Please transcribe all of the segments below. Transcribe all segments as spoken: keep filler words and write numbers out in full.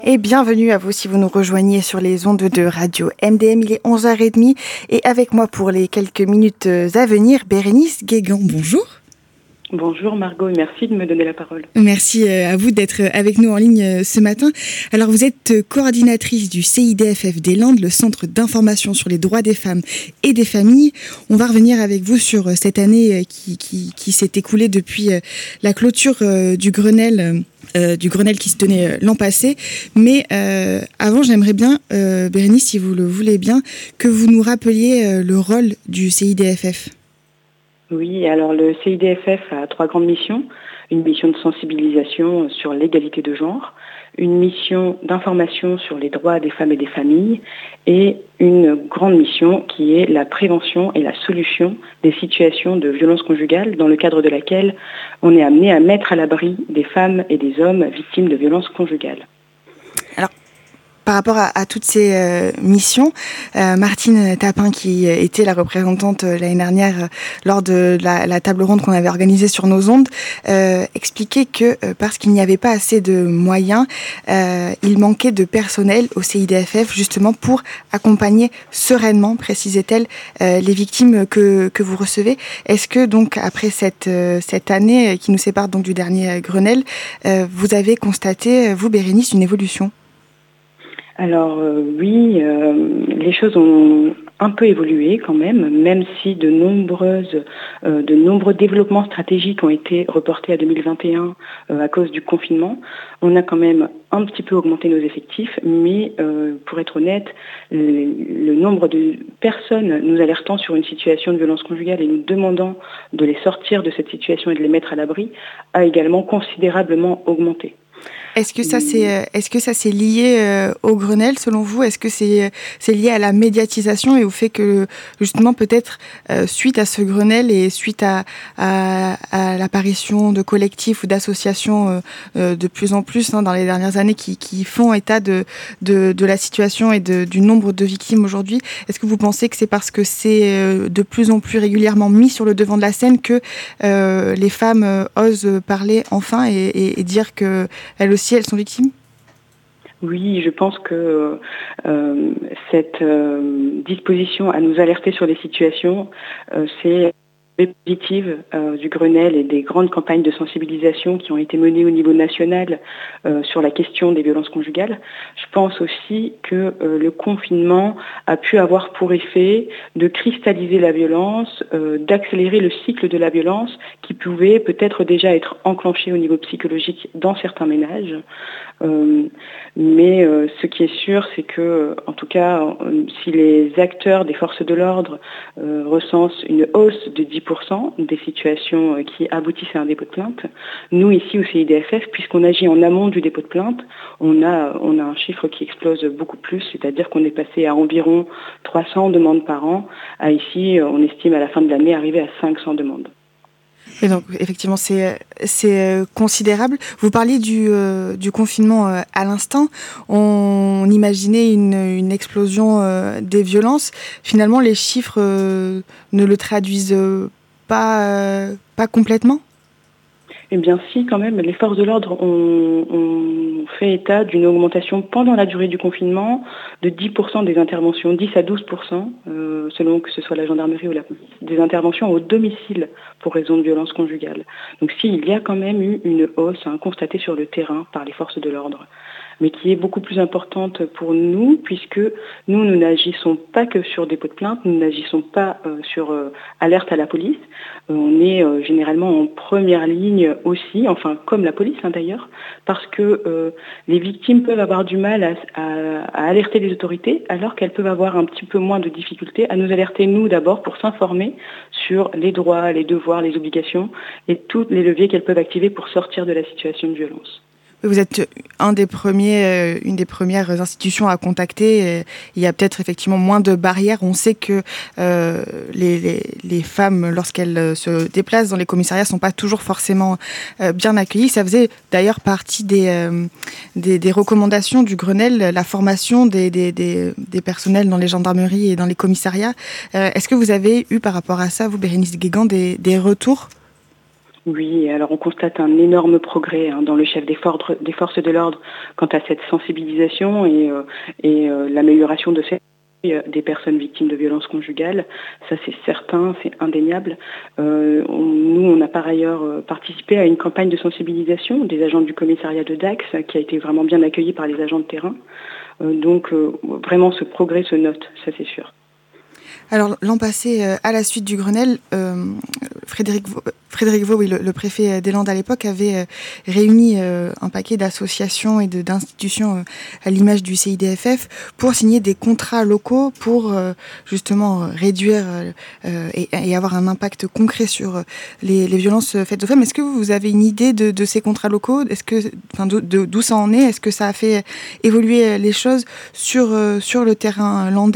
Et bienvenue à vous si vous nous rejoignez sur les ondes de Radio M D M. Il est onze heures trente et avec moi pour les quelques minutes à venir, Bérénice Guégan. Bonjour. Bonjour Margot et merci de me donner la parole. Merci à vous d'être avec nous en ligne ce matin. Alors vous êtes coordinatrice du C I D F F des Landes, le Centre d'information sur les droits des femmes et des familles. On va revenir avec vous sur cette année qui, qui, qui s'est écoulée depuis la clôture du Grenelle. Euh, du Grenelle qui se tenait l'an passé. Mais euh, avant, j'aimerais bien, euh, Bérénice, si vous le voulez bien, que vous nous rappeliez euh, le rôle du C I D F F. Oui, alors le C I D F F a trois grandes missions. Une mission de sensibilisation sur l'égalité de genre, une mission d'information sur les droits des femmes et des familles et une grande mission qui est la prévention et la solution des situations de violence conjugale dans le cadre de laquelle on est amené à mettre à l'abri des femmes et des hommes victimes de violences conjugales. Alors, par rapport à, à toutes ces euh, missions, euh, Martine Tapin, qui était la représentante euh, l'année dernière euh, lors de la, la table ronde qu'on avait organisée sur nos ondes, euh, expliquait que euh, parce qu'il n'y avait pas assez de moyens, euh, il manquait de personnel au C I D F F justement pour accompagner sereinement, précisait-elle, euh, les victimes que, que vous recevez. Est-ce que donc après cette, euh, cette année qui nous sépare donc du dernier Grenelle, euh, vous avez constaté, vous Bérénice, une évolution ? Alors euh, oui, euh, les choses ont un peu évolué quand même, même si de nombreuses, euh, de nombreux développements stratégiques ont été reportés à deux mille vingt et un euh, à cause du confinement. On a quand même un petit peu augmenté nos effectifs, mais euh, pour être honnête, le, le nombre de personnes nous alertant sur une situation de violence conjugale et nous demandant de les sortir de cette situation et de les mettre à l'abri a également considérablement augmenté. Est-ce que ça c'est est-ce que ça c'est lié euh, au Grenelle selon vous ? Est-ce que c'est c'est lié à la médiatisation et au fait que justement peut-être euh, suite à ce Grenelle et suite à à, à l'apparition de collectifs ou d'associations euh, euh, de plus en plus hein, dans les dernières années qui qui font état de de de la situation et de du nombre de victimes aujourd'hui, est-ce que vous pensez que c'est parce que c'est euh, de plus en plus régulièrement mis sur le devant de la scène que euh, les femmes euh, osent parler enfin et, et, et dire que elles aussi si elles sont victimes ? Oui, je pense que euh, cette euh, disposition à nous alerter sur les situations, euh, c'est positive euh, du Grenelle et des grandes campagnes de sensibilisation qui ont été menées au niveau national euh, sur la question des violences conjugales. Je pense aussi que euh, le confinement a pu avoir pour effet de cristalliser la violence, euh, d'accélérer le cycle de la violence qui pouvait peut-être déjà être enclenché au niveau psychologique dans certains ménages. Euh, mais euh, ce qui est sûr, c'est que, en tout cas, euh, si les acteurs des forces de l'ordre euh, recensent une hausse de dix pour cent des situations euh, qui aboutissent à un dépôt de plainte, nous ici au C I D F F, puisqu'on agit en amont du dépôt de plainte, on a, on a un chiffre qui explose beaucoup plus, c'est-à-dire qu'on est passé à environ trois cents demandes par an, à ici, on estime à la fin de l'année arriver à cinq cents demandes. Et donc effectivement c'est c'est considérable. Vous parliez du euh, du confinement euh, à l'instant. On, on imaginait une une explosion euh, des violences. Finalement les chiffres euh, ne le traduisent pas euh, pas complètement. Eh bien si, quand même, les forces de l'ordre ont, ont fait état d'une augmentation pendant la durée du confinement de dix pour cent des interventions, dix à douze pour cent, euh, selon que ce soit la gendarmerie ou la police, des interventions au domicile pour raison de violence conjugale. Donc si, il y a quand même eu une hausse hein, constatée sur le terrain par les forces de l'ordre, mais qui est beaucoup plus importante pour nous, puisque nous, nous n'agissons pas que sur dépôt de plainte, nous n'agissons pas euh, sur euh, alerte à la police. Euh, on est euh, généralement en première ligne aussi, enfin comme la police hein, d'ailleurs, parce que euh, les victimes peuvent avoir du mal à, à, à alerter les autorités, alors qu'elles peuvent avoir un petit peu moins de difficultés à nous alerter, nous d'abord, pour s'informer sur les droits, les devoirs, les obligations et tous les leviers qu'elles peuvent activer pour sortir de la situation de violence. Vous êtes un des premiers, euh, une des premières institutions à contacter. Il y a peut-être effectivement moins de barrières. On sait que euh, les, les, les femmes, lorsqu'elles se déplacent dans les commissariats, sont pas toujours forcément euh, bien accueillies. Ça faisait d'ailleurs partie des, euh, des, des recommandations du Grenelle, la formation des, des, des, des personnels dans les gendarmeries et dans les commissariats. Euh, est-ce que vous avez eu par rapport à ça, vous, Bérénice Guégan, des, des retours ? Oui, alors on constate un énorme progrès hein, dans le chef des, for- des forces de l'ordre quant à cette sensibilisation et, euh, et euh, l'amélioration de cette des personnes victimes de violences conjugales. Ça, c'est certain, c'est indéniable. Euh, on, nous, on a par ailleurs euh, participé à une campagne de sensibilisation des agents du commissariat de Dax qui a été vraiment bien accueillie par les agents de terrain. Euh, donc, euh, vraiment, ce progrès se note, ça c'est sûr. Alors, l'an passé, euh, à la suite du Grenelle, euh, Frédéric, Vaux, Frédéric Vaux, oui, le, le préfet des Landes à l'époque, avait euh, réuni euh, un paquet d'associations et de, d'institutions euh, à l'image du C I D F F pour signer des contrats locaux pour euh, justement réduire euh, et, et avoir un impact concret sur les, les violences faites aux femmes. Est-ce que vous avez une idée de, de ces contrats locaux ? Est-ce que, enfin, de, de, d'où ça en est ? Est-ce que ça a fait évoluer les choses sur, euh, sur le terrain landais ?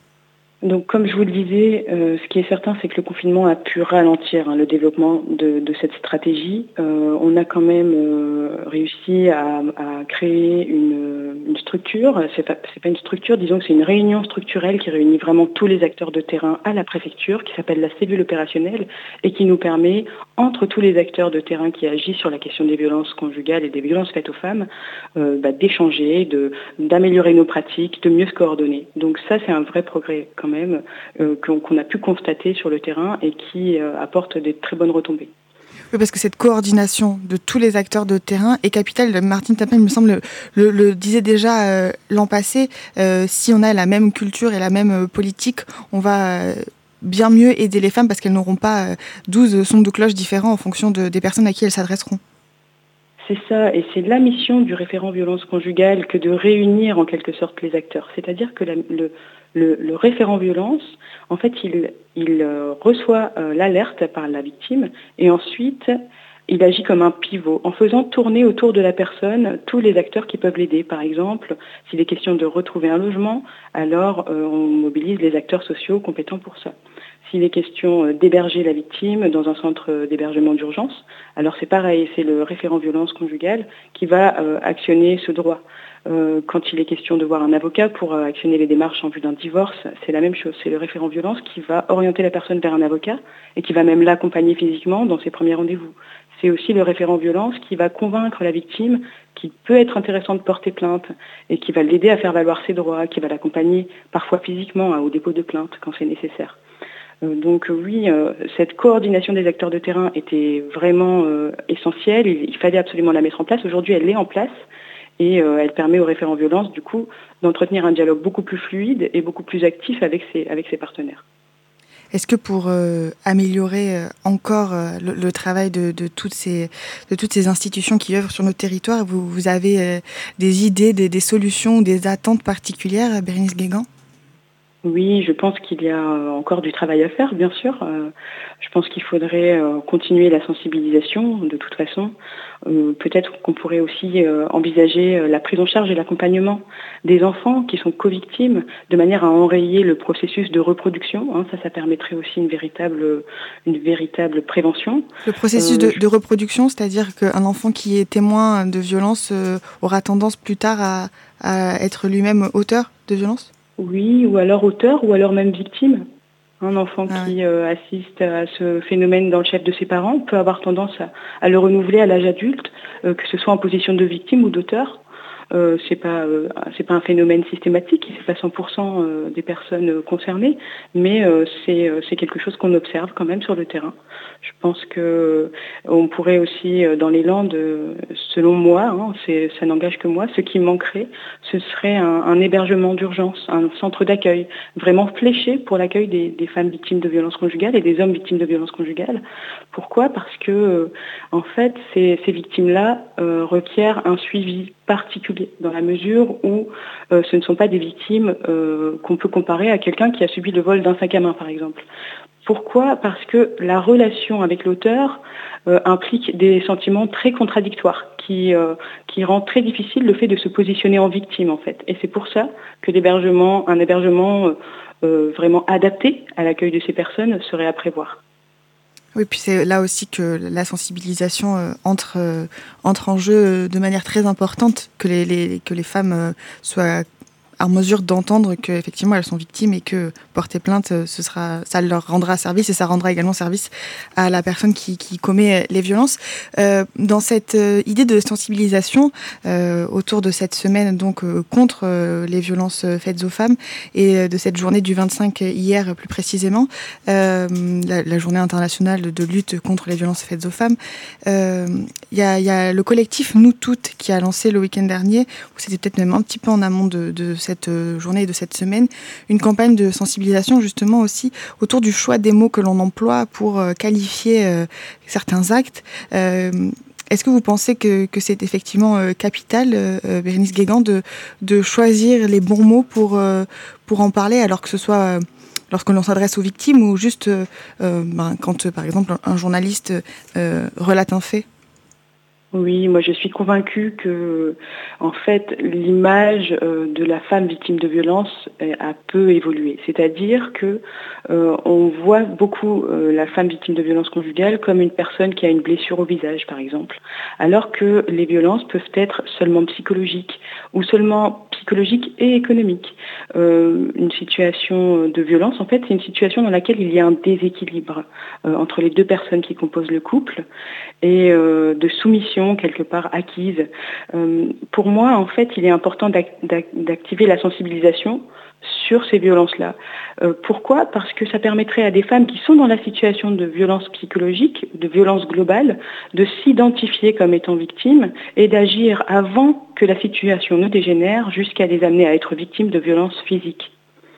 Donc, comme je vous le disais, euh, ce qui est certain, c'est que le confinement a pu ralentir hein, le développement de, de cette stratégie. Euh, on a quand même euh, réussi à, à créer une, une structure. C'est pas, c'est pas une structure, disons que c'est une réunion structurelle qui réunit vraiment tous les acteurs de terrain à la préfecture, qui s'appelle la cellule opérationnelle et qui nous permet, entre tous les acteurs de terrain qui agissent sur la question des violences conjugales et des violences faites aux femmes, euh, bah, d'échanger, de, d'améliorer nos pratiques, de mieux se coordonner. Donc ça, c'est un vrai progrès quand même euh, qu'on, qu'on a pu constater sur le terrain et qui euh, apporte des très bonnes retombées. Oui, parce que cette coordination de tous les acteurs de terrain est capitale. Martine Tapin, il me semble, le, le disait déjà euh, l'an passé, euh, si on a la même culture et la même euh, politique, on va euh, bien mieux aider les femmes parce qu'elles n'auront pas euh, douze sons de cloche différents en fonction de, des personnes à qui elles s'adresseront. C'est ça, et c'est la mission du référent violence conjugale que de réunir en quelque sorte les acteurs. C'est-à-dire que la, le, le, le référent violence, en fait, il, il euh, reçoit euh, l'alerte par la victime et ensuite il agit comme un pivot en faisant tourner autour de la personne tous les acteurs qui peuvent l'aider. Par exemple, s'il est question de retrouver un logement, alors euh, on mobilise les acteurs sociaux compétents pour ça. S'il est question d'héberger la victime dans un centre d'hébergement d'urgence, alors c'est pareil, c'est le référent violence conjugale qui va euh, actionner ce droit. Euh, quand il est question de voir un avocat pour euh, actionner les démarches en vue d'un divorce, c'est la même chose. C'est le référent violence qui va orienter la personne vers un avocat et qui va même l'accompagner physiquement dans ses premiers rendez-vous. C'est aussi le référent violence qui va convaincre la victime qu'il peut être intéressant de porter plainte et qui va l'aider à faire valoir ses droits, qui va l'accompagner parfois physiquement hein, au dépôt de plainte quand c'est nécessaire. Donc oui, euh, cette coordination des acteurs de terrain était vraiment euh, essentielle. Il, il fallait absolument la mettre en place. Aujourd'hui, elle est en place et euh, elle permet aux référents violence, du coup, d'entretenir un dialogue beaucoup plus fluide et beaucoup plus actif avec ses, avec ses partenaires. Est-ce que pour euh, améliorer euh, encore euh, le, le travail de, de, toutes ces, de toutes ces institutions qui œuvrent sur notre territoire, vous, vous avez euh, des idées, des, des solutions, des attentes particulières, Bérénice Guégan ? Oui, je pense qu'il y a encore du travail à faire, bien sûr. Euh, je pense qu'il faudrait euh, continuer la sensibilisation, de toute façon. Euh, peut-être qu'on pourrait aussi euh, envisager la prise en charge et l'accompagnement des enfants qui sont co-victimes, de manière à enrayer le processus de reproduction. Hein, ça, ça permettrait aussi une véritable, une véritable prévention. Le processus euh, de, je... de reproduction, c'est-à-dire qu'un enfant qui est témoin de violence euh, aura tendance plus tard à, à être lui-même auteur de violence ? Oui, ou alors auteur, ou alors même victime. Un enfant ah qui ouais. euh, assiste à ce phénomène dans le chef de ses parents peut avoir tendance à, à le renouveler à l'âge adulte, euh, que ce soit en position de victime ou d'auteur. Euh, c'est pas euh, c'est pas un phénomène systématique, c'est pas cent pour cent euh, des personnes concernées, mais euh, c'est euh, c'est quelque chose qu'on observe quand même sur le terrain. Je pense que euh, on pourrait aussi euh, dans les Landes, euh, selon moi, hein, c'est, ça n'engage que moi, ce qui manquerait, ce serait un, un hébergement d'urgence, un centre d'accueil vraiment fléché pour l'accueil des, des femmes victimes de violences conjugales et des hommes victimes de violences conjugales. Pourquoi ? Parce que euh, en fait, ces, ces victimes-là euh, requièrent un suivi particulier, dans la mesure où euh, ce ne sont pas des victimes euh, qu'on peut comparer à quelqu'un qui a subi le vol d'un sac à main, par exemple. Pourquoi ? Parce que la relation avec l'auteur euh, implique des sentiments très contradictoires, qui, euh, qui rend très difficile le fait de se positionner en victime, en fait. Et c'est pour ça que l'hébergement, un hébergement euh, vraiment adapté à l'accueil de ces personnes serait à prévoir. Oui, puis c'est là aussi que la sensibilisation euh, entre, euh, entre en jeu de manière très importante, que les, les, que les femmes euh, soient en mesure d'entendre qu'effectivement elles sont victimes et que porter plainte, ce sera, ça leur rendra service et ça rendra également service à la personne qui, qui commet les violences. Euh, dans cette euh, idée de sensibilisation euh, autour de cette semaine donc euh, contre euh, les violences faites aux femmes et euh, de cette journée du vingt-cinq hier plus précisément, euh, la, la journée internationale de lutte contre les violences faites aux femmes, il euh, y, a, y a le collectif Nous Toutes qui a lancé le week-end dernier, ou c'était peut-être même un petit peu en amont de, de cette journée et de cette semaine, une campagne de sensibilisation justement aussi autour du choix des mots que l'on emploie pour euh, qualifier euh, certains actes. Euh, Est-ce que vous pensez que, que c'est effectivement euh, capital, euh, Bérénice Guégan, de, de choisir les bons mots pour, euh, pour en parler, alors que ce soit euh, lorsque l'on s'adresse aux victimes ou juste euh, euh, ben, quand, euh, par exemple, un journaliste euh, relate un fait ? Oui, moi je suis convaincue que, en fait, l'image euh, de la femme victime de violence euh, a peu évolué. C'est-à-dire que euh, on voit beaucoup euh, la femme victime de violence conjugale comme une personne qui a une blessure au visage, par exemple, alors que les violences peuvent être seulement psychologiques ou seulement psychologiques et économiques. Euh, une situation de violence, en fait, c'est une situation dans laquelle il y a un déséquilibre euh, entre les deux personnes qui composent le couple et euh, de soumission quelque part acquise. Euh, pour moi, en fait, il est important d'ac- d'ac- d'activer la sensibilisation sur ces violences-là. Euh, pourquoi ? Parce que ça permettrait à des femmes qui sont dans la situation de violence psychologique, de violence globale, de s'identifier comme étant victimes et d'agir avant que la situation ne dégénère jusqu'à les amener à être victimes de violences physiques.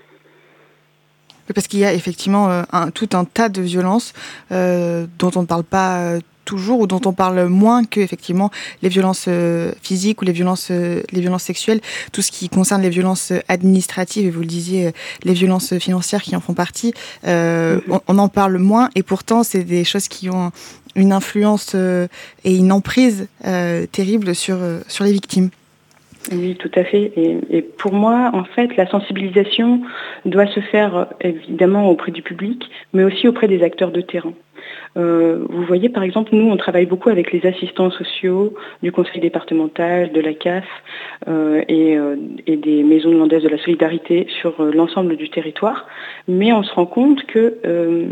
Parce qu'il y a effectivement euh, un, tout un tas de violences euh, dont on ne parle pas euh, toujours ou dont on parle moins que effectivement les violences euh, physiques ou les violences, euh, les violences sexuelles. Tout ce qui concerne les violences administratives, et vous le disiez, euh, les violences financières qui en font partie, euh, mm-hmm. on, on en parle moins et pourtant c'est des choses qui ont une influence euh, et une emprise euh, terrible sur, euh, sur les victimes. Oui, tout à fait. Et, et pour moi, en fait, la sensibilisation doit se faire évidemment auprès du public, mais aussi auprès des acteurs de terrain. Euh, vous voyez, par exemple, nous, on travaille beaucoup avec les assistants sociaux du conseil départemental, de la C A F euh, et, euh, et des maisons landaises de la solidarité sur euh, l'ensemble du territoire. Mais on se rend compte que euh,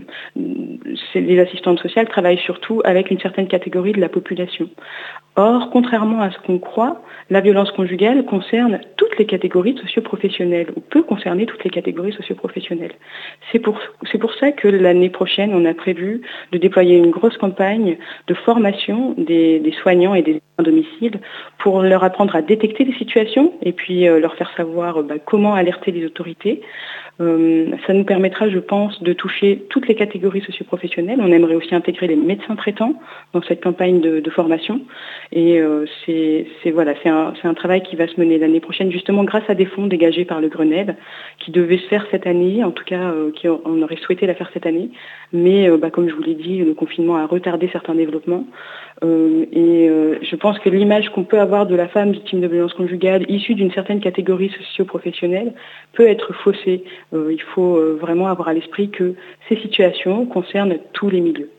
les assistantes sociales travaillent surtout avec une certaine catégorie de la population. Or, contrairement à ce qu'on croit, la violence conjugale concerne toutes les catégories socio-professionnelles, ou peut concerner toutes les catégories socio-professionnelles. C'est pour, c'est pour ça que l'année prochaine, on a prévu de déployer une grosse campagne de formation des, des soignants et des à domicile pour leur apprendre à détecter les situations et puis euh, leur faire savoir bah, comment alerter les autorités. Euh, ça nous permettra, je pense, de toucher toutes les catégories socio-professionnelles. On aimerait aussi intégrer les médecins traitants dans cette campagne de, de formation. Et euh, c'est, c'est, voilà, c'est, un, c'est un travail qui va se mener l'année prochaine, justement grâce à des fonds dégagés par le Grenelle, qui devaient se faire cette année, en tout cas, euh, qui, on aurait souhaité la faire cette année. Mais, euh, bah, comme je vous l'ai dit, le confinement a retardé certains développements. Euh, et euh, je pense que l'image qu'on peut avoir de la femme victime de violence conjugale, issue d'une certaine catégorie socio-professionnelle, peut être faussée. Euh, il faut euh, vraiment avoir à l'esprit que ces situations concernent tous les milieux.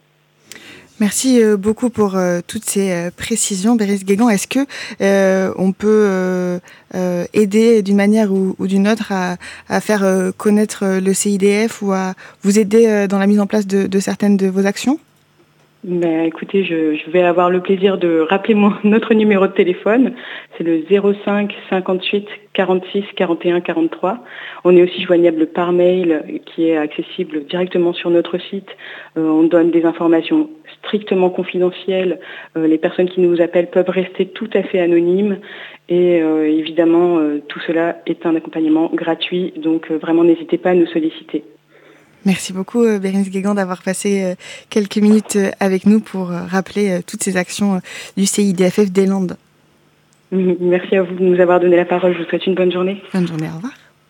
Merci beaucoup pour euh, toutes ces euh, précisions, Bérénice Guégan. Est-ce que euh, on peut euh, euh, aider d'une manière ou, ou d'une autre à, à faire euh, connaître le C I D F ou à vous aider euh, dans la mise en place de, de certaines de vos actions ? Ben, écoutez, je, je vais avoir le plaisir de rappeler mon, notre numéro de téléphone. C'est le zéro cinq cinquante-huit quarante-six quarante et un quarante-trois. On est aussi joignable par mail qui est accessible directement sur notre site. Euh, on donne des informations strictement confidentielles. Euh, les personnes qui nous appellent peuvent rester tout à fait anonymes. Et euh, évidemment, euh, tout cela est un accompagnement gratuit. Donc euh, vraiment, n'hésitez pas à nous solliciter. Merci beaucoup Bérénice Guégan d'avoir passé quelques minutes avec nous pour rappeler toutes ces actions du C I D F F des Landes. Merci à vous de nous avoir donné la parole. Je vous souhaite une bonne journée. Bonne journée, au revoir.